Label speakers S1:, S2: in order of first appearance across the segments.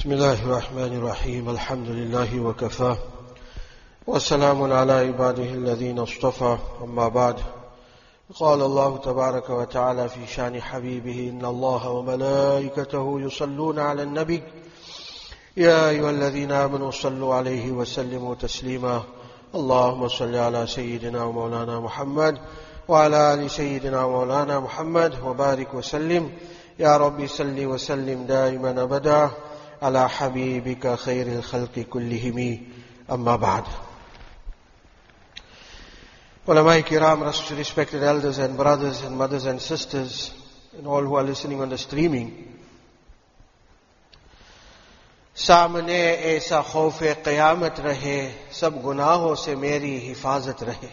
S1: بسم الله الرحمن الرحيم الحمد لله وكفى وسلام على عباده الذين اصطفى أما بعد قال الله تبارك وتعالى في شان حبيبه إن الله وملائكته يصلون على النبي يا أيها الذين آمنوا صلوا عليه وسلموا تسليما اللهم صل على سيدنا ومولانا محمد وعلى آل سيدنا ومولانا محمد وبارك وسلم يا ربي صل وسلم دائما أبدا على حبيبك خير الخلق كلهم أما بعد. Ulama kiram, respected elders and brothers and mothers and sisters and all who are listening on the streaming. सामने ऐसा खौफ क़यामत रहे, सब गुनाहों से मेरी हिफाजत रहे.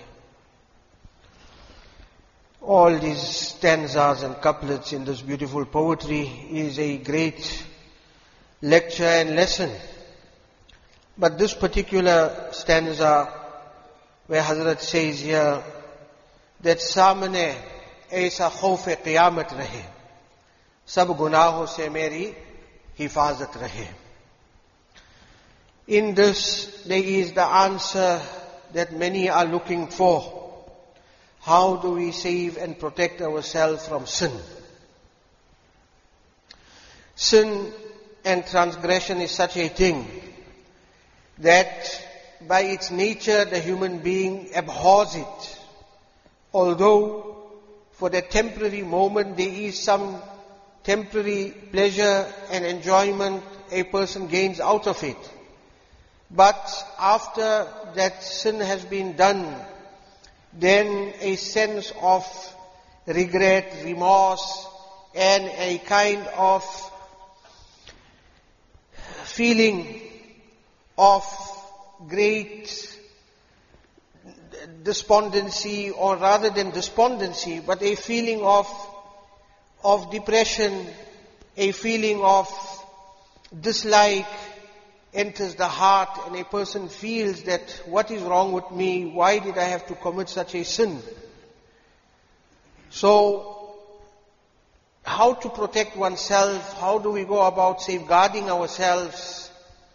S1: All these stanzas and couplets in this beautiful poetry is a great lecture and lesson. But this particular stanza where Hazrat says here that सामने ऐसा खौफ क़यामत रहे, सब गुनाहों से मेरी हिफाजत रहे. In this there is the answer that many are looking for. How do we save and protect ourselves from sin? Sin and transgression is such a thing that by its nature the human being abhors it. Although for the temporary moment there is some temporary pleasure and enjoyment a person gains out of it. But after that sin has been done, then a sense of regret, remorse, and a kind of feeling of great despondency, or rather than despondency, but a feeling of depression, a feeling of dislike enters the heart, and a person feels that what is wrong with me? Why did I have to commit such a sin? So, how to protect oneself? How do we go about safeguarding ourselves?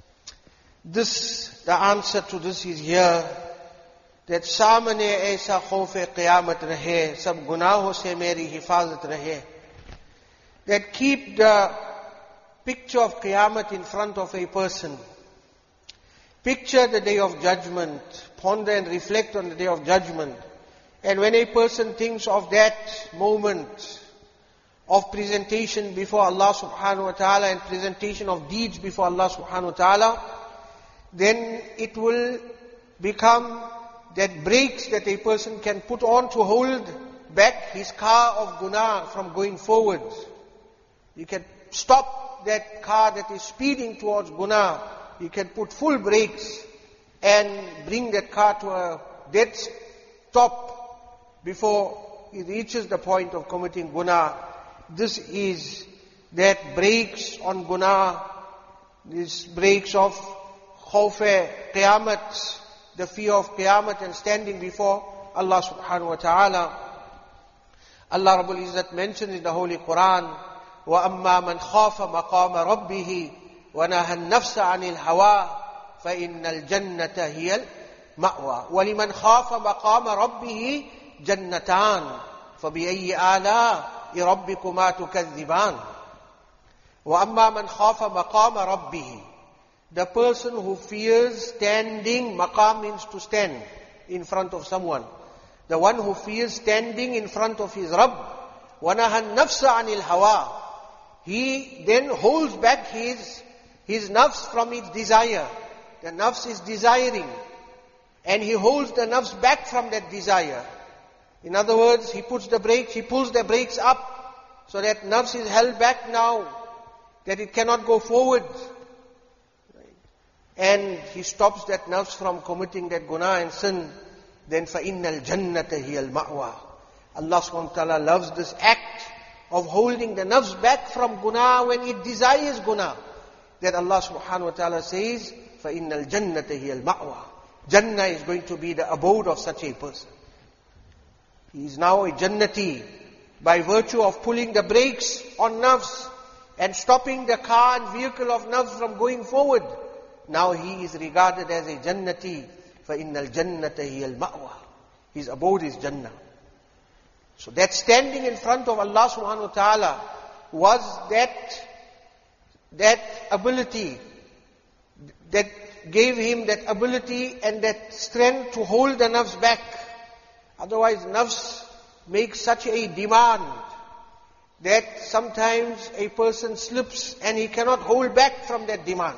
S1: The answer to this is here, that सामने ऐसा खौफ क़यामत रहे, सब गुनाहों से मेरी हिफाजत रहे. That keep the picture of Qiyamah in front of a person. Picture the day of judgment. Ponder and reflect on the day of judgment. And when a person thinks of that moment of presentation before Allah subhanahu wa ta'ala and presentation of deeds before Allah subhanahu wa ta'ala, then it will become that brakes that a person can put on to hold back his car of guna from going forward. You can stop that car that is speeding towards guna. You can put full brakes and bring that car to a dead stop before it reaches the point of committing guna. This is that brakes on guna, these brakes of khawf qiyamat, the fear of qiyamat and standing before Allah subhanahu wa ta'ala. Allah Rabbul Izzat mentions in the Holy Quran, وَأَمَّا مَنْ خَافَ مَقَامَ رَبِّهِ وَنَهَى النَّفْسَ عَنِ الْهَوَىٰ فَإِنَّ الْجَنَّةَ هِيَ الْمَأْوَىٰ وَلِمَنْ خَافَ مَقَامَ رَبِّهِ جَنَّتَانِ فَبِأَيِّ آلَاءِ رَبِّكُمَا تُكَذِّبَانِ. وَأَمَّا مَنْ خَافَ مَقَامَ رَبِّهِ, the person who fears standing, maqam means to stand in front of someone. The one who fears standing in front of his Rabb. وَنَهَى النَّفْسَ عَنِ الْهَوَىٰ, he then holds back his nafs from its desire. The nafs is desiring, and he holds the nafs back from that desire. In other words, he pulls the brakes up, so that nafs is held back now, that it cannot go forward. And he stops that nafs from committing that guna and sin. Then فَإِنَّ الْجَنَّةَ هِيَ الْمَأْوَىٰ. Allah subhanahu wa ta'ala loves this act of holding the nafs back from guna when it desires guna. That Allah subhanahu wa ta'ala says, فَإِنَّ الْجَنَّةَ هِيَ الْمَأْوَىٰ. Jannah is going to be the abode of such a person. He is now a Jannati by virtue of pulling the brakes on nafs and stopping the car and vehicle of nafs from going forward. Now he is regarded as a Jannati. فَإِنَّ الْجَنَّةَ هِيَ الْمَأْوَى. His abode is Jannah. So that standing in front of Allah subhanahu wa ta'ala was that ability that gave him that ability and that strength to hold the nafs back. Otherwise nafs makes such a demand that sometimes a person slips and he cannot hold back from that demand.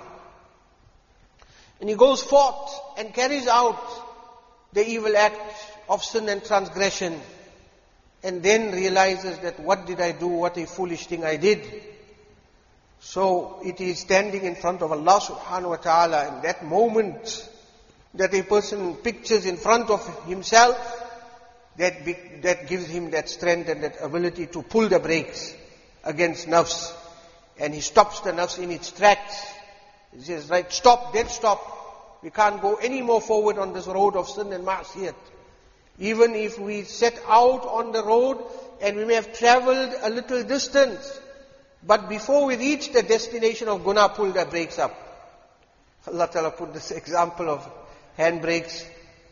S1: And he goes forth and carries out the evil act of sin and transgression, and then realizes that what did I do, what a foolish thing I did. So it is standing in front of Allah subhanahu wa ta'ala in that moment that a person pictures in front of himself, that gives him that strength and that ability to pull the brakes against nafs. And he stops the nafs in its tracks. He says, right, stop, dead stop. We can't go any more forward on this road of sin and ma'asiyat. Even if we set out on the road and we may have traveled a little distance, but before we reach the destination of guna, pull the brakes up. Allah Ta'ala put this example of handbrakes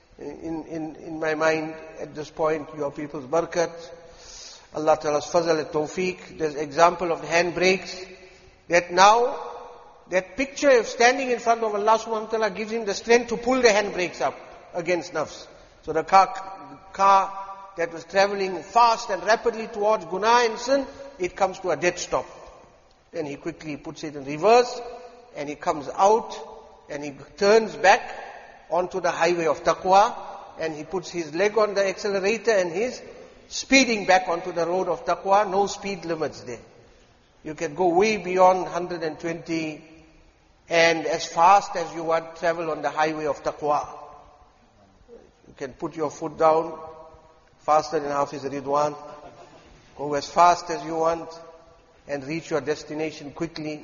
S1: in my mind at this point, your people's barakat. Allah Ta'ala's fazal at tawfiq. There's example of the handbrakes that now, that picture of standing in front of Allah subhanahu wa ta'ala gives him the strength to pull the handbrakes up against nafs. So the car that was traveling fast and rapidly towards guna and sin, it comes to a dead stop. Then he quickly puts it in reverse and he comes out and he turns back onto the highway of taqwa and he puts his leg on the accelerator and he's speeding back onto the road of taqwa. No speed limits there. You can go way beyond 120 and as fast as you want, travel on the highway of taqwa. You can put your foot down, faster than Hafiz Ridwan, go as fast as you want and reach your destination quickly.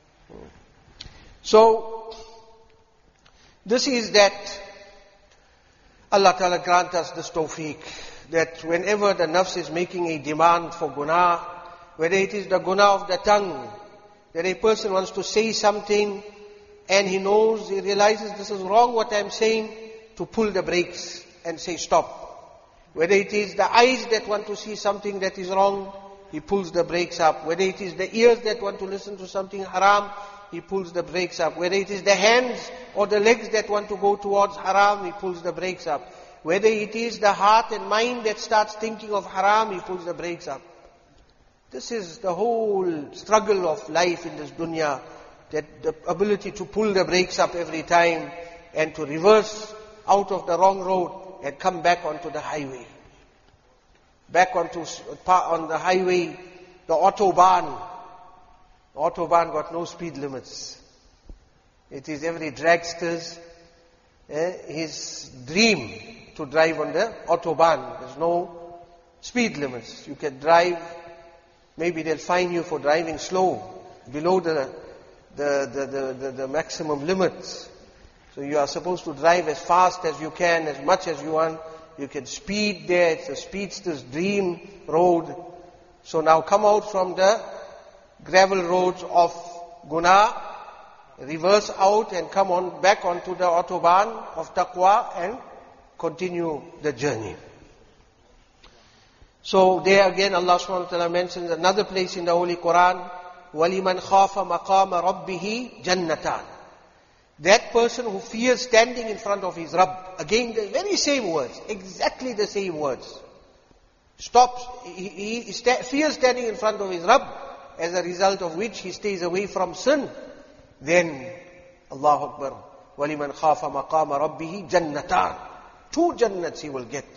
S1: So, this is that Allah Ta'ala grant us this tawfiq, that whenever the nafs is making a demand for guna, whether it is the guna of the tongue, that a person wants to say something and he realizes this is wrong what I'm saying, to pull the brakes and say stop. Whether it is the eyes that want to see something that is wrong, he pulls the brakes up. Whether it is the ears that want to listen to something haram, he pulls the brakes up. Whether it is the hands or the legs that want to go towards haram, he pulls the brakes up. Whether it is the heart and mind that starts thinking of haram, he pulls the brakes up. This is the whole struggle of life in this dunya, that the ability to pull the brakes up every time and to reverse out of the wrong road and come back onto the highway. Back on the highway, the Autobahn. The Autobahn got no speed limits. It is every dragster's his dream to drive on the Autobahn. There's no speed limits. You can drive, maybe they'll fine you for driving slow, below the maximum limits. So you are supposed to drive as fast as you can, as much as you want. You can speed there. It's a speedster's dream road. So now come out from the gravel roads of guna, reverse out and come on back onto the Autobahn of taqwa and continue the journey. So there again Allah subhanahu wa ta'ala mentions another place in the Holy Quran, وَلِمَنْ خَافَ مَقَامَ رَبِّهِ جَنَّتَانِ. That person who fears standing in front of his Rabb, again the very same words, exactly the same words. He fears standing in front of his Rabb, as a result of which he stays away from sin. Then, Allahu Akbar, وَلِمَنْ خَافَ مَقَامَ رَبِّهِ جَنَّتَانِ. 2 jannats he will get.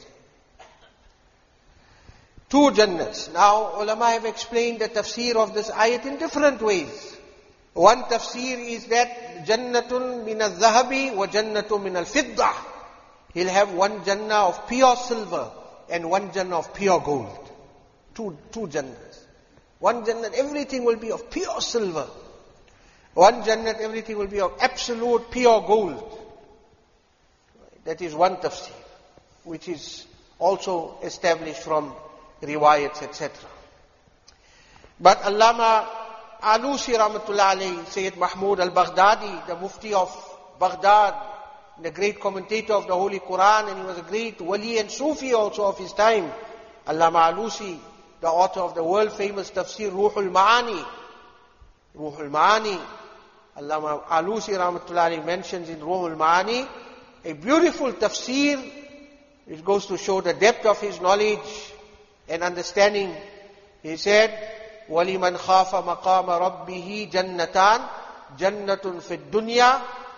S1: 2 jannats. Now, ulama have explained the tafsir of this ayat in different ways. One tafsir is that jannatun min al-zahabi wa jannatun min al-fiddah. He'll have 1 jannah of pure silver and 1 jannah of pure gold. Two jannahs. 1 jannat, everything will be of pure silver. 1 jannat, everything will be of absolute pure gold. That is one tafsir, which is also established from riwayats, etc. But Allama Alusi Rahmatullah alayhi, Sayyid Mahmud al-Baghdadi, the Mufti of Baghdad, the great commentator of the Holy Quran, and he was a great wali and Sufi also of his time. Allama Alusi, the author of the world famous tafsir Ruhul Ma'ani. Ruhul Ma'ani. Allama Alusi Rahmatullah alayhi mentions in Ruhul Ma'ani a beautiful tafsir which goes to show the depth of his knowledge and understanding. He said, وَلِمَنْ خَافَ مَقَامَ رَبِّهِ جَنَّتَانِ جَنَّةٌ فِي الدُّنْيَا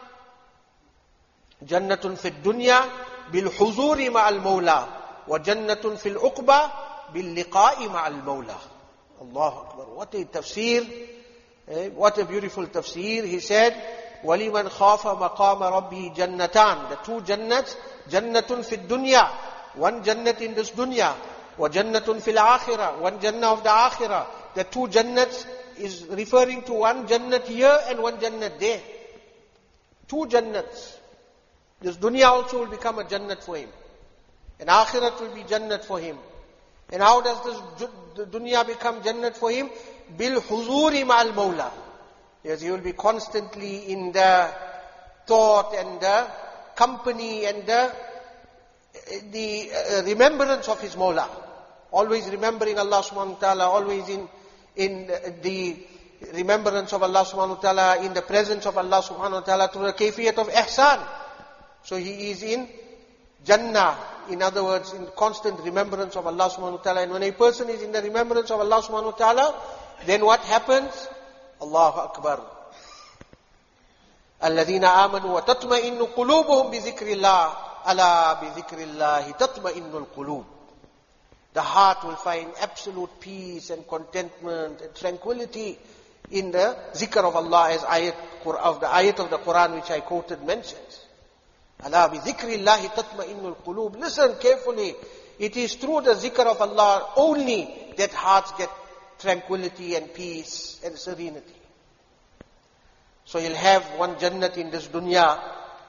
S1: جَنَّةٌ فِي الدُّنْيَا بِالْحُضُورِ مَعَ الْمَوْلَى وَجَنَّةٌ فِي الْعُقْبَى بِاللِّقَاءِ مَعَ الْمَوْلَى. Allahu Akbar. What a tafsir. What a beautiful tafsir. He said, وَلِمَنْ خَافَ مَقَامَ رَبِّهِ جَنَّتَانِ. The two jannats, جَنَّةٌ فِي الدُّنْيا. One jannat in this dunya. وَجَنَّةٌ فِي الْآخِرَةِ. One jannah of the akhirah. The two jannats is referring to one jannat here and one jannat there. Two jannats. This dunya also will become a jannat for him. And akhirat will be jannat for him. And how does this dunya become jannat for him? Bil huzuri ma'al mawla. Yes, he will be constantly in the thought and the company and the remembrance of his Mawla. Always remembering Allah subhanahu wa ta'ala, always in the remembrance of Allah subhanahu wa ta'ala, in the presence of Allah subhanahu wa ta'ala through the kayfiyat of ihsan. So he is in Jannah, in other words, in constant remembrance of Allah subhanahu wa ta'ala. And when a person is in the remembrance of Allah subhanahu wa ta'ala, then what happens? Allahu Akbar. الَّذِينَ آمَنُوا وَتَطْمَئِنُّ قُلُوبُهُمْ بِذِكْرِ اللَّهِ أَلَا بِذِكْرِ اللَّهِ تَطْمَئِنُّ الْقُلُوبِ. The heart will find absolute peace and contentment and tranquility in the zikr of Allah, as the ayat of the Quran which I quoted mentions. أَلَا بِذِكْرِ اللَّهِ تَطْمَئِنُّ الْقُلُوبِ. Listen carefully. It is through the zikr of Allah only that hearts get tranquility and peace and serenity. So you'll have one jannat in this dunya,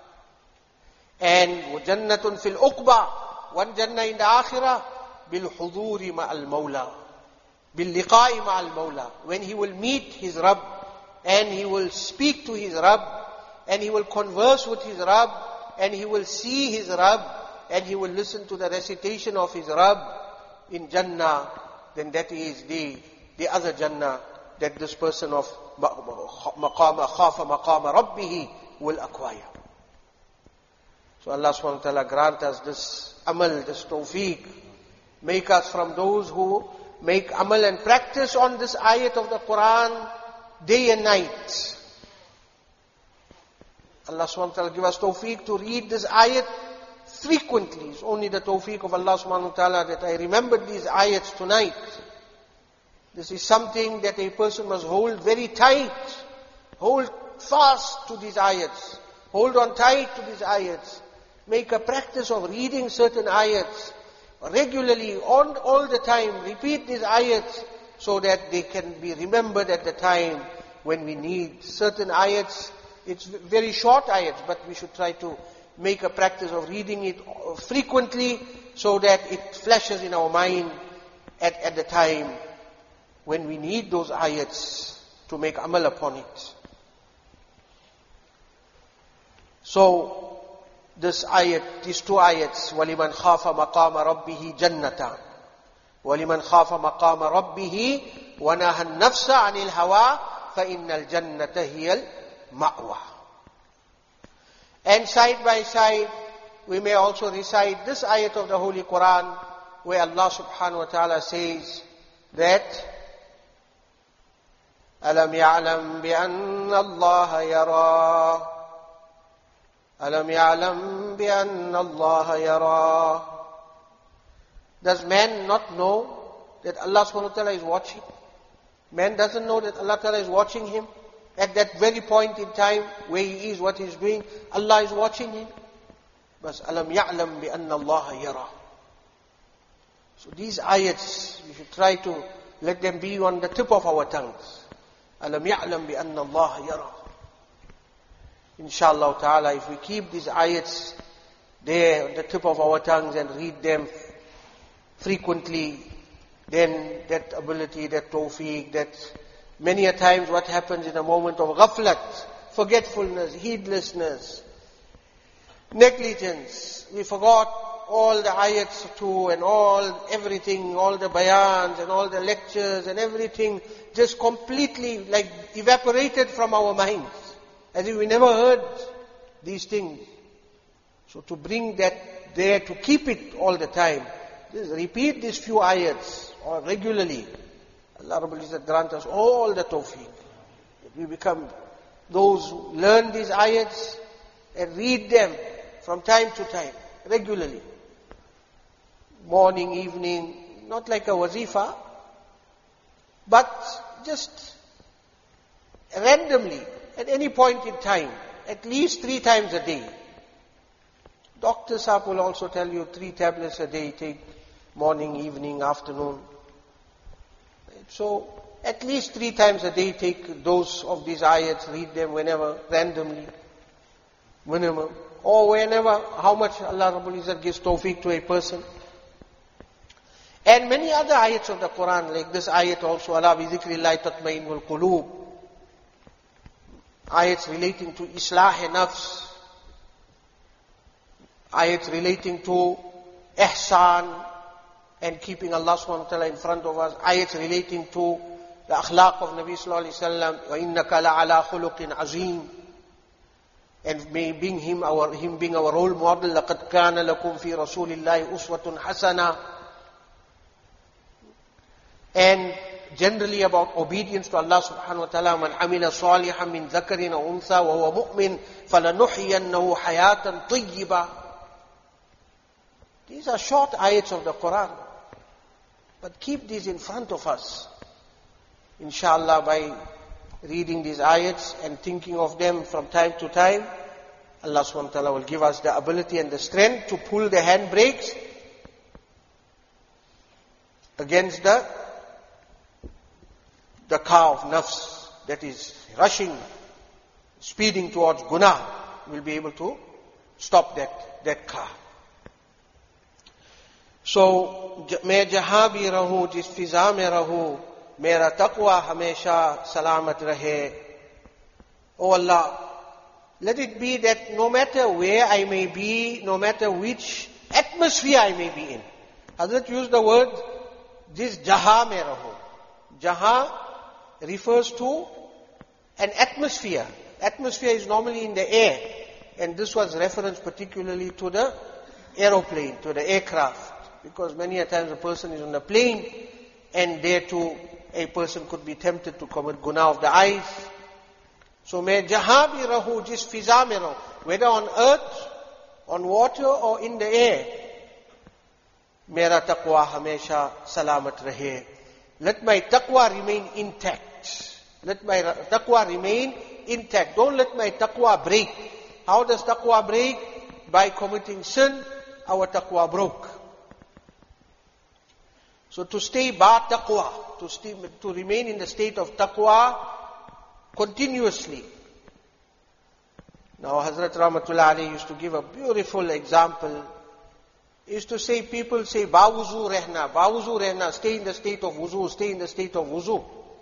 S1: and jannatun fil uqba, one jannah in the akhirah, bil huduri ma'al mawla, bil liqa'i ma'al mawla, when he will meet his Rabb, and he will speak to his Rabb, and he will converse with his Rabb, and he will see his Rabb, and he will listen to the recitation of his Rabb in Jannah. Then that is the other Jannah that this person of khafa maqama rabbih will acquire. So Allah subhanahu wa ta'ala grant us this amal, this tawfiq. Make us from those who make amal and practice on this ayat of the Quran day and night. Allah subhanahu wa ta'ala give us tawfiq to read this ayat frequently. It's only the tawfiq of Allah subhanahu wa ta'ala that I remembered these ayats tonight. This is something that a person must hold very tight. Hold fast to these ayats. Hold on tight to these ayats. Make a practice of reading certain ayats regularly, all the time. Repeat these ayats so that they can be remembered at the time when we need certain ayats. It's very short ayats, but we should try to make a practice of reading it frequently so that it flashes in our mind at the time when we need those ayats to make amal upon it. So, this ayat, these two ayats, وَلِمَنْ خَافَ مَقَامَ رَبِّهِ جَنَّتَانِ وَلِمَنْ خَافَ مَقَامَ رَبِّهِ وَنَهَى النَّفْسَ عَنِ الْهَوَىٰ فَإِنَّ الْجَنَّةَ هِيَ الْمَأْوَىٰ. And side by side, we may also recite this ayat of the Holy Quran, where Allah subhanahu wa ta'ala says that أَلَمْ يَعْلَمْ بِأَنَّ اللَّهَ يَرَى أَلَمْ يَعْلَمْ بِأَنَّ اللَّهَ يَرَى. Does man not know that Allah subhanahu wa ta'ala is watching? Man doesn't know that Allah ta'ala is watching him at that very point in time where he is, what he is doing. Allah is watching him. But أَلَمْ يَعْلَمْ بِأَنَّ اللَّهَ يَرَى. So these ayats, we should try to let them be on the tip of our tongues. أَلَمْ يَعْلَمْ بِأَنَّ اللَّهَ يَرَى. Inshallah ta'ala, if we keep these ayats there on the tip of our tongues and read them frequently, then that ability, that tawfiq, that Many a times what happens in a moment of ghaflat, forgetfulness, heedlessness, negligence. We forgot all the ayats too and everything, all the bayans and all the lectures and everything just completely like evaporated from our minds. As if we never heard these things. So to bring that there, to keep it all the time, just repeat these few ayats or regularly. Allah Rabbul Izzat grant us all the tawfiq. We become those who learn these ayats and read them from time to time, regularly. Morning, evening, not like a wazifa, but just randomly, at any point in time, at least 3 times a day. Dr. Saab will also tell you 3 tablets a day, take morning, evening, afternoon. So, at least 3 times a day, take those of these ayats, read them whenever, randomly, minimum, or whenever, how much Allah Rabbul Izzat gives tawfiq to a person. And many other ayats of the Quran, like this ayat also, Ala bi zikrillahi tatma'innul qulub. Ayats relating to islah nafs. Ayats relating to ihsan and keeping Allah subhanahu wa ta'ala in front of us. Ayats relating to the akhlaq of Nabi sallallahu alayhi wa sallam. Wa innaka la'ala khuluqin azim. And may being him being our role model. لَقَدْ كَانَ لَكُمْ فِي رَسُولِ اللَّهِ أُسْوَةٌ حَسَنَةٌ. And generally about obedience to Allah subhanahu wa ta'ala. مَنْ عَمِلَ صَالِحًا مِنْ ذَكَرٍ وَأُنْثَى وَهُوَ مُؤْمِنٌ فَلَنُحْيَنَّهُ حَيَاةً طَيِّبَةً. These are short ayats of the Quran. But keep these in front of us. Inshallah, by reading these ayats and thinking of them from time to time, Allah subhanahu wa ta'ala will give us the ability and the strength to pull the handbrakes against the car of nafs that is rushing, speeding towards guna. We'll be able to stop that car. So, मैं जहां भी रहूं, जिस फिजा में रहूं, मेरा taqwa हमेशा salamat rahe. Oh Allah, let it be that no matter where I may be, no matter which atmosphere I may be in. Hazrat used the word, जिस जहां में रहूं. Jaha refers to an atmosphere. Atmosphere is normally in the air. And this was reference particularly to the aeroplane, to the aircraft. Because many a times a person is on a plane and there too a person could be tempted to commit guna of the eyes. So मैं जहां भी रहूं, जिस फिजा में रहूं, whether on earth, on water or in the air, मेरा taqwa हमेशा salamat rahe. Let my taqwa remain intact. Let my taqwa remain intact. Don't let my taqwa break. How does taqwa break? By committing sin, our taqwa broke. So to stay ba taqwa, to remain in the state of taqwa continuously. Now Hazrat Rahmatullah Alayhi used to give a beautiful example. He used to say, people say, ba wuzu rehna, stay in the state of wuzu, stay in the state of wuzu.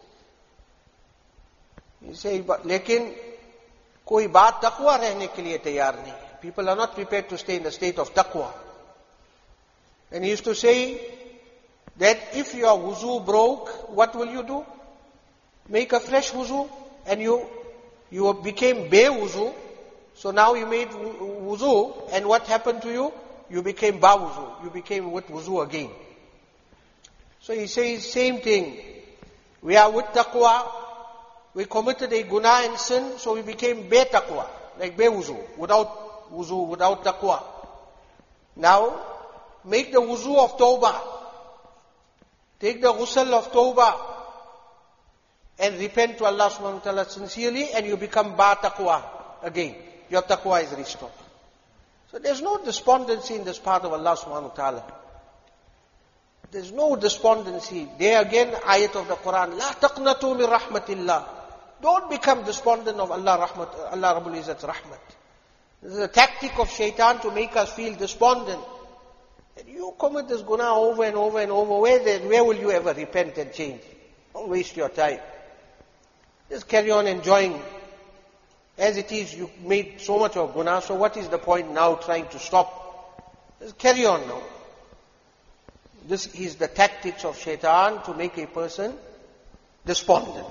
S1: He say, lekin koi ba taqwa rehne ke liye taiyar nahi. People are not prepared to stay in the state of taqwa. And he used to say, that if your wuzu broke, what will you do? Make a fresh wuzu, and you became be wuzu. So now you made wuzu, and what happened to you? You became ba wuzu. You became with wuzu again. So he says same thing. We are with taqwa. We committed a guna and sin, so we became be taqwa, like be wuzu, without taqwa. Now make the wuzu of tawbah. Take the ghusl of tawbah and repent to Allah subhanahu wa ta'ala sincerely, and you become ba taqwa again. Your taqwa is restored. So there's no despondency in this part of Allah subhanahu wa ta'ala. There's no despondency. There again, ayat of the Quran, La taqnatu min rahmatillah. Don't become despondent of Allah Rabbul Izzat's rahmat. This is a tactic of shaitan to make us feel despondent. And you commit this guna over and over and over. Where will you ever repent and change? Don't waste your time. Just carry on enjoying. As it is, you made so much of guna, so what is the point now trying to stop? Just carry on now. This is the tactics of shaitan to make a person despondent.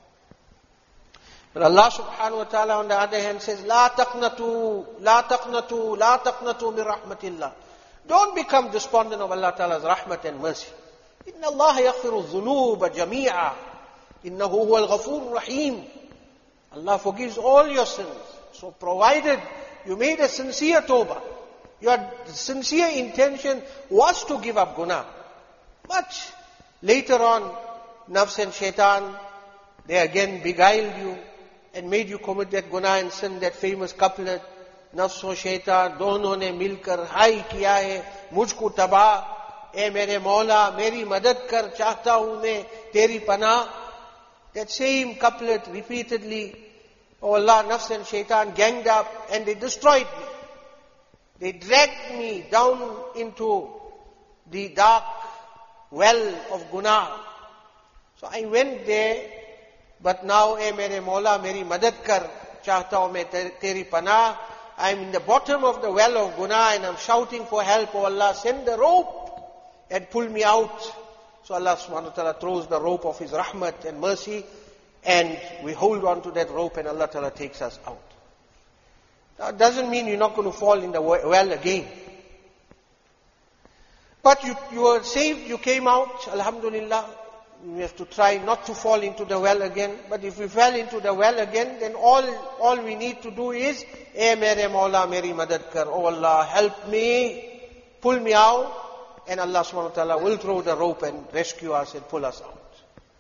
S1: But Allah subhanahu wa ta'ala on the other hand says, La taqnatu, la taqnatu, la taqnatu min rahmatillah. Don't become despondent of Allah Ta'ala's rahmat and mercy. Inna Allah yaghfiru dhunuba jami'a. Innahu huwa al-ghafur rahim. Allah forgives all your sins. So provided you made a sincere tawbah, your sincere intention was to give up guna. But later on, nafs and shaitan, they again beguiled you and made you commit that guna and sin, that famous couplet, nafs और शैतान दोनों ने मिलकर हाय किया है मुझको तबाह ए मेरे मौला मेरी मदद कर चाहता हूं मैं तेरी पनाह. That same couplet repeatedly. Oh Allah, nafs and shaitan ganged up and they destroyed me. They dragged me down into the dark well of guna. So I went there, but now ए मेरे मौला मेरी मदद कर चाहता हूं मैं तेरी पनाह. I'm in the bottom of the well of guna and I'm shouting for help. Oh Allah, send the rope and pull me out. So Allah subhanahu wa ta'ala throws the rope of His rahmat and mercy and we hold on to that rope and Allah ta'ala takes us out. Now it doesn't mean you're not going to fall in the well again. But you were saved, you came out, alhamdulillah. We have to try not to fall into the well again. But if we fell into the well again, then all we need to do is, Eh mere Mawla meri madad kar. Oh Allah, help me, pull me out. And Allah subhanahu wa ta'ala will throw the rope and rescue us and pull us out.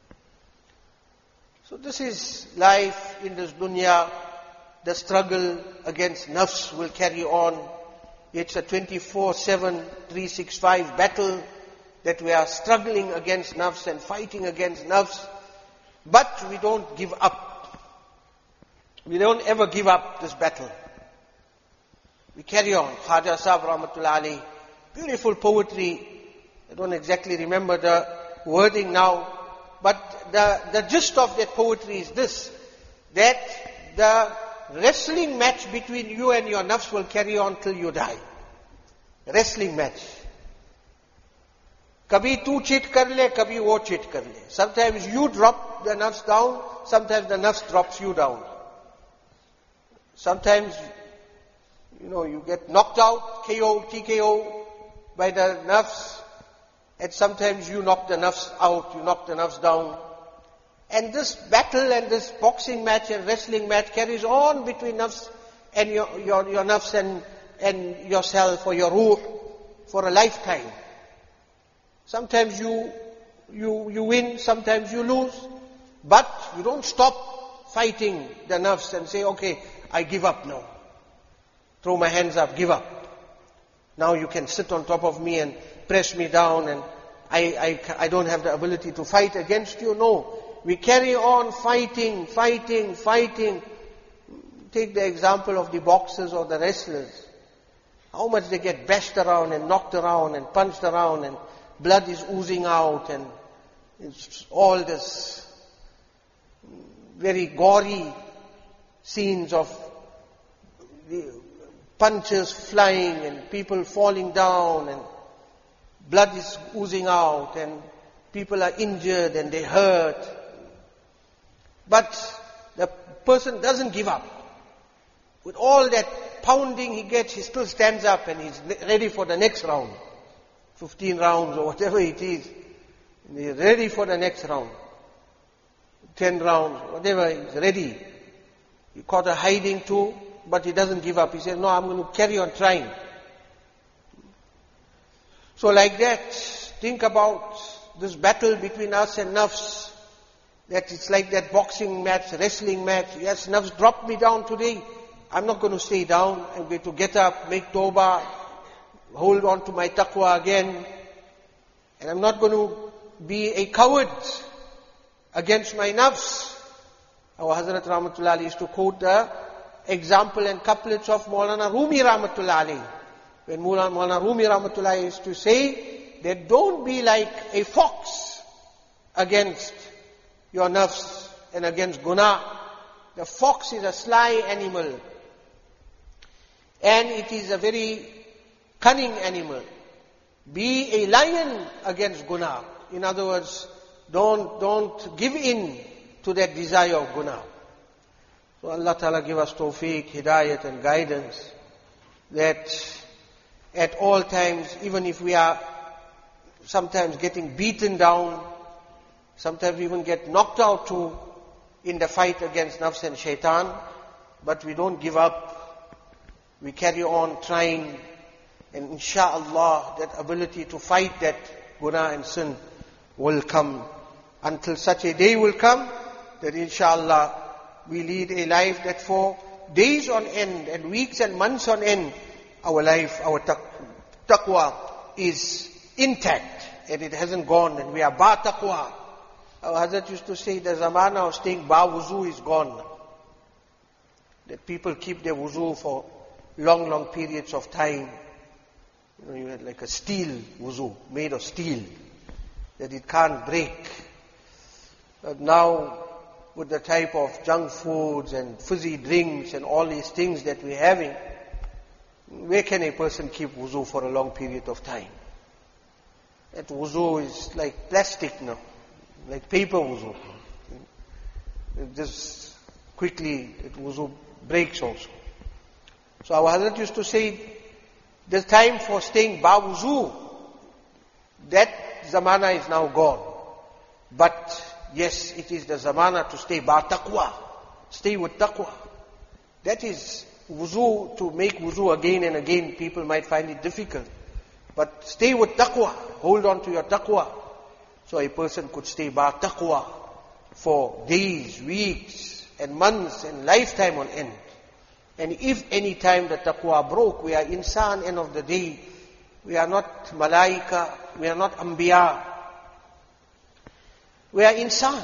S1: So this is life in this dunya. The struggle against nafs will carry on. It's a 24/7, 365 battle that we are struggling against nafs and fighting against nafs. But we don't give up. We don't ever give up this battle. We carry on. Khaja Sahib Rahmatullah Alayhi, beautiful poetry. I don't exactly remember the wording now. But the gist of that poetry is this, that the wrestling match between you and your nafs will carry on till you die. Wrestling match. Kabhi tu cheat kar le, kabhi wo cheat kar le. Sometimes you drop the nafs down, sometimes the nafs drops you down. Sometimes, you get knocked out, KO, TKO by the nafs, and sometimes you knock the nafs out, you knock the nafs down. And this battle and this boxing match and wrestling match carries on between nafs and your nafs and yourself or your ruh for a lifetime. Sometimes you win, sometimes you lose, but you don't stop fighting the nafs and say, okay, I give up now. Throw my hands up, give up. Now you can sit on top of me and press me down and I don't have the ability to fight against you. No. We carry on fighting. Take the example of the boxers or the wrestlers. How much they get bashed around and knocked around and punched around and blood is oozing out and it's all this very gory scenes of the punches flying and people falling down and blood is oozing out and people are injured and they hurt. But the person doesn't give up. With all that pounding he gets, he still stands up and he's ready for the next round. 15 rounds or whatever it is. And he's ready for the next round. 10 rounds, whatever, he's ready. He caught a hiding too, but he doesn't give up. He says, no, I'm going to carry on trying. So like that, think about this battle between us and nafs. That it's like that boxing match, wrestling match. Yes, nafs dropped me down today. I'm not going to stay down. I'm going to get up, make tawbah, hold on to my taqwa again. And I'm not going to be a coward against my nafs. Our Hazrat Rahmatullah Alayhi used to quote the example and couplets of Maulana Rumi Rahmatullah Alayhi. When Maulana Rumi Rahmatullah Alayhi used to say that don't be like a fox against your nafs. and against guna. The fox is a sly animal. And it is a very cunning animal. Be a lion against guna. In other words, don't give in to that desire of guna. So Allah Ta'ala give us tawfiq, hidayat and guidance, that at all times, even if we are sometimes getting beaten down, sometimes we even get knocked out too in the fight against nafs and shaitan, but we don't give up. We carry on trying, and insha'Allah that ability to fight that guna and sin will come, until such a day will come that insha'Allah we lead a life that for days on end and weeks and months on end, our life, our taqwa is intact and it hasn't gone, and we are ba taqwa. Our Hazrat used to say the zamana of staying ba wuzu is gone. That people keep their wuzu for long periods of time. You know, you had like a steel wuzu, made of steel, that it can't break. But now, with the type of junk foods and fizzy drinks and all these things that we're having, where can a person keep wuzu for a long period of time? That wuzu is like plastic now, like paper wuzu. Just quickly, wuzu breaks also. So our Hazrat used to say, the time for staying ba wuzu, that zamana is now gone. But yes, it is the zamana to stay ba taqwa, stay with taqwa. That is wuzu, to make wuzu again and again, people might find it difficult. But stay with taqwa, hold on to your taqwa. So a person could stay ba taqwa for days, weeks and months and lifetime on end. And if any time the taqwa broke, we are insan, end of the day. We are not malaika, we are not anbiya. We are insan.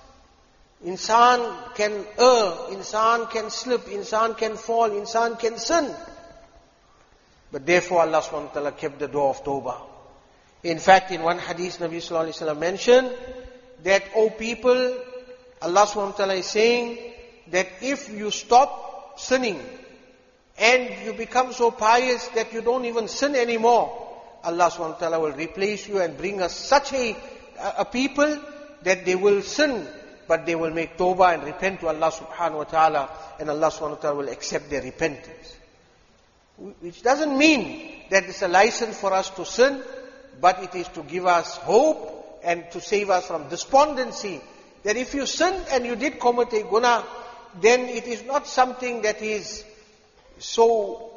S1: Insan can err, insan can slip, insan can fall, insan can sin. But therefore Allah subhanahu wa ta'ala kept the door of tawbah. In fact, in one hadith, Nabi sallallahu alayhi wa sallam mentioned that, O people, Allah subhanahu wa ta'ala is saying that if you stop sinning and you become so pious that you don't even sin anymore, Allah subhanahu wa ta'ala will replace you and bring us such a people that they will sin, but they will make tawbah and repent to Allah subhanahu wa ta'ala, and Allah subhanahu wa ta'ala will accept their repentance. Which doesn't mean that it's a license for us to sin, but it is to give us hope and to save us from despondency. That if you sinned and you did commit a guna, then it is not something that is so,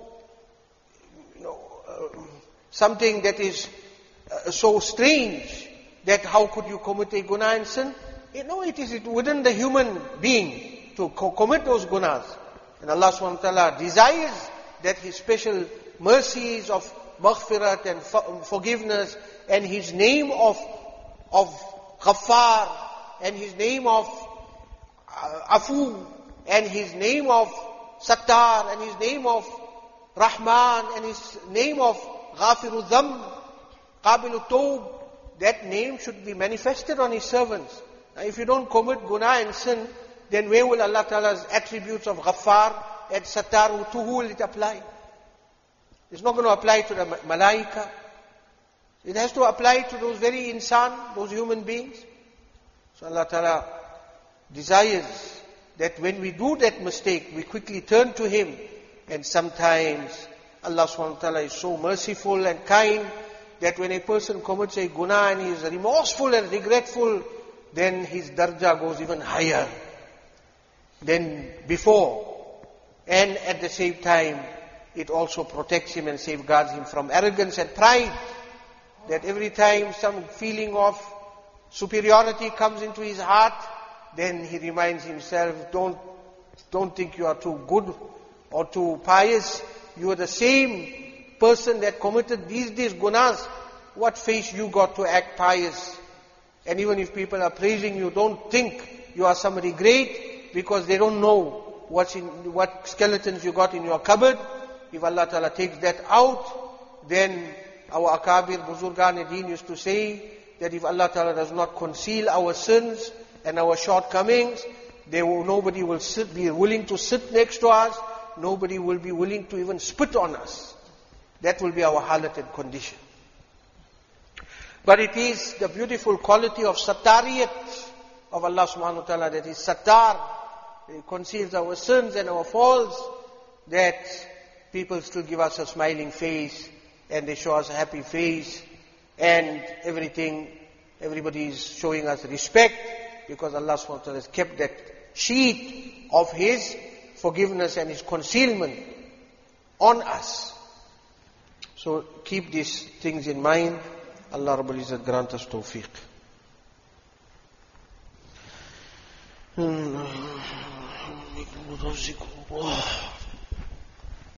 S1: something that is so strange, that how could you commit a guna and sin? It is within the human being to commit those gunas. And Allah subhanahu wa ta'ala desires that His special mercies of maghfirat and forgiveness, and His name of Ghaffar, and His name of Afu, and His name of Sattar, and His name of Rahman, and His name of Ghafiru Dham, Qabilu Tawb, that name should be manifested on His servants. Now if you don't commit guna and sin, then where will Allah Ta'ala's attributes of Ghaffar and Sattar, to who will it apply? It's not going to apply to the malaika. It has to apply to those very insan, those human beings. So Allah Ta'ala desires that when we do that mistake, we quickly turn to Him. And sometimes Allah subhanahu wa ta'ala is so merciful and kind that when a person commits a guna and he is remorseful and regretful, then his darja goes even higher than before. And at the same time, it also protects him and safeguards him from arrogance and pride. That every time some feeling of superiority comes into his heart, then he reminds himself, don't think you are too good or too pious. You are the same person that committed these gunas. What face you got to act pious? And even if people are praising you, don't think you are somebody great, because they don't know what skeletons you got in your cupboard. If Allah Ta'ala takes that out, then our Akabir Buzurgan Deen used to say that if Allah Ta'ala does not conceal our sins, and our shortcomings, nobody will be willing to sit next to us. Nobody will be willing to even spit on us. That will be our halat and condition. But it is the beautiful quality of satariyat of Allah subhanahu wa ta'ala, that is satar. It conceals our sins and our faults, that people still give us a smiling face, and they show us a happy face, and everybody is showing us respect, because Allah subhanahu wa ta'ala has kept that sheet of His forgiveness and His concealment on us. So keep these things in mind. Allah Rabbul Izzat grant us tawfiq.